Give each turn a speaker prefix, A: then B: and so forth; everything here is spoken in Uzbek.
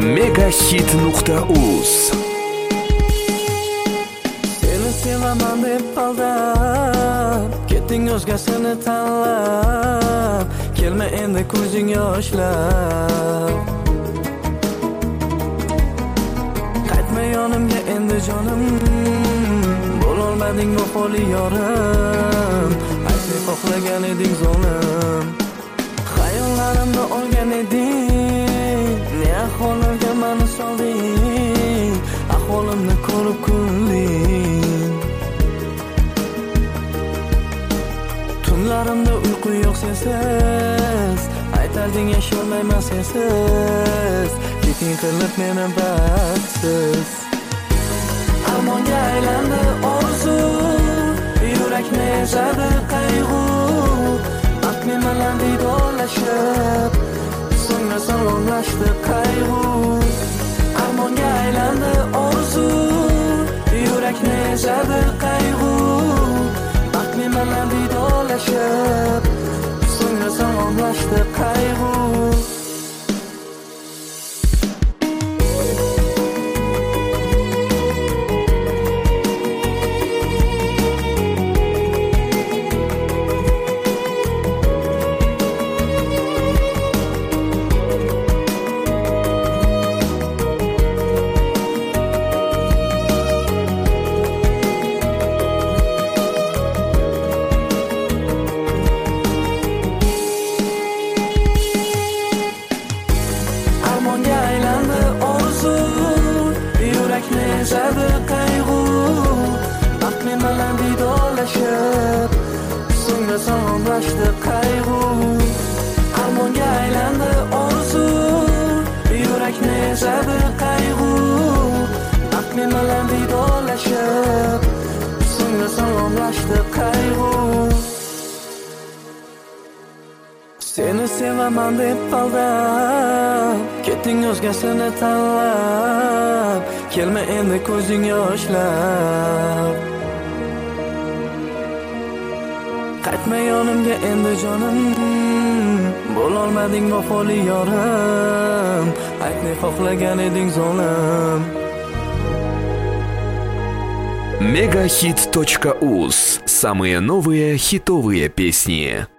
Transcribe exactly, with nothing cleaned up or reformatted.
A: Megahit nuqta uz.
B: Seni sevaman deb aldab, ketding o'zgasini tanlab. Kelma endi ko'zing yoshlab. Qaytma yonimga endi jonim, bo'lolmading vafoli yorim. Aytni xohlagan eding zolim, xayollarimni olgan eding. Ne ahvollarga meni solding, ahvolimni ko'rib kulding. Tunlarimda uyqu yo'q sensiz, aytarding yasholmayman sensiz. Keting qilib meni baxtsiz. Armonga aylandi orzu, yurakni ezadi qayg'u. Vaqt bilan vidolashib, so'ngra salomlashdi qayg'u. Armonga aylandi orzu, yurakni ezadi qayg'u. Vaqt bilan vidolashib, so'ngra salomlashdi qayg'u. Armonga aylandi orzu, yurakni ezadi qayg'u. Vaqt bilan vidolashib, so'ngra salomlashdi qayg'u. Armonga aylandi orzu, yurakni ezadi qayg'u. Vaqt bilan vidolashib, so'ngra salomlashdi qayg'u. Seni sevaman deb aldab, ketding o'zgasini tanlab. Kelma endi ko'zing yoshlab. Qaytma yonimga endi jonim, bo'lolmading vafoli yorim. Aytni xohlagan eding zolim.
A: Megahit точка уз. Самые новые хитовые песни.